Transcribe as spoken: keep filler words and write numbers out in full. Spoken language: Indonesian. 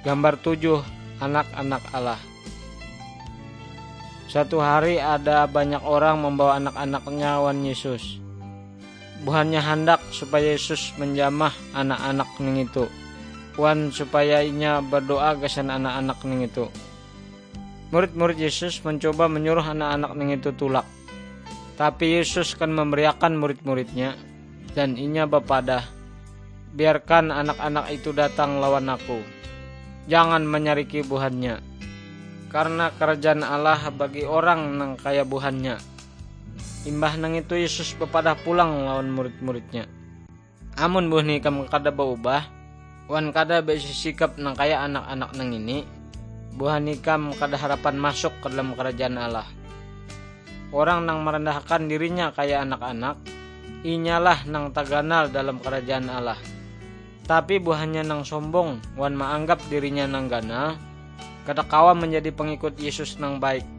Gambar tujuh, anak-anak Allah. Suatu hari ada banyak orang membawa anak-anaknya wan Yesus. Buhannya hendak supaya Yesus menjamah anak-anak ning itu. Wan supaya inya berdoa kesan anak-anak ning itu. Murid-murid Yesus mencoba menyuruh anak-anak ning itu tulak. Tapi Yesus kan memberiakan murid-muridnya dan inya bepadah, biarkan anak-anak itu datang lawan aku. Jangan menyariki buhannya. Karena kerajaan Allah bagi orang nang kaya buhannya. Imbah nang itu Yesus bepadah pulang lawan murid-muridnya. Amun buh ni kam kada berubah, wan kada besi sikap nang kaya anak-anak nang ini, buhan nikam kada harapan masuk ke dalam kerajaan Allah. Orang nang merendahkan dirinya kaya anak-anak, inyalah nang taganal dalam kerajaan Allah. Tapi buhannya nang sombong, wan maanggap dirinya nang ganal, kada kawa menjadi pengikut Yesus nang baik.